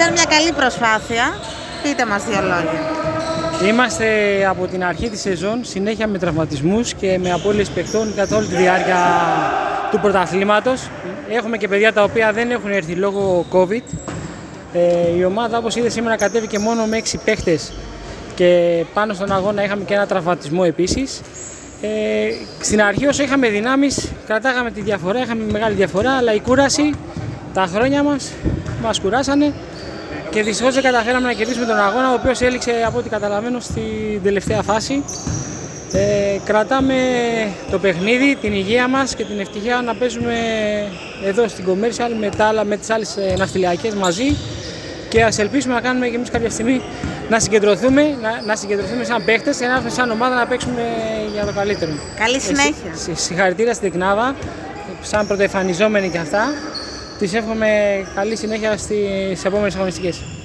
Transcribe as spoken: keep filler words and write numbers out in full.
Ήταν μια καλή προσπάθεια. Πείτε μας δύο λόγια. Είμαστε από την αρχή της σεζόν συνέχεια με τραυματισμούς και με απώλειες παιχτών καθ' όλη τη διάρκεια του πρωταθλήματος. Έχουμε και παιδιά τα οποία δεν έχουν έρθει λόγω COVID. Ε, η ομάδα, όπως είδε, σήμερα κατέβηκε μόνο με έξι παίχτες και πάνω στον αγώνα είχαμε και ένα τραυματισμό επίσης. Ε, στην αρχή όσο είχαμε δυνάμεις κρατάγαμε τη διαφορά, είχαμε μεγάλη διαφορά, αλλά η κούραση, τα χρόνια μας μας κουράσανε και δυστυχώς δεν καταφέραμε να κερδίσουμε τον αγώνα, ο οποίος έληξε από ό,τι καταλαβαίνω στην τελευταία φάση. Ε, κρατάμε το παιχνίδι, την υγεία μας και την ευτυχία να παίζουμε εδώ στην Commercial με, τα άλλα, με τις άλλες ναυτιλιακές μαζί και ας ελπίσουμε να κάνουμε και εμείς κάποια στιγμή να συγκεντρωθούμε, να, να συγκεντρωθούμε σαν παίχτες και να έρθουμε σαν ομάδα να παίξουμε για το καλύτερο. Καλή συνέχεια. Ε, συγχαρητήρια στην Τεκνάβα, σαν πρωτοεμφανιζόμενη και αυτά. Της εύχομαι καλή συνέχεια στις επόμενες αγωνιστικές.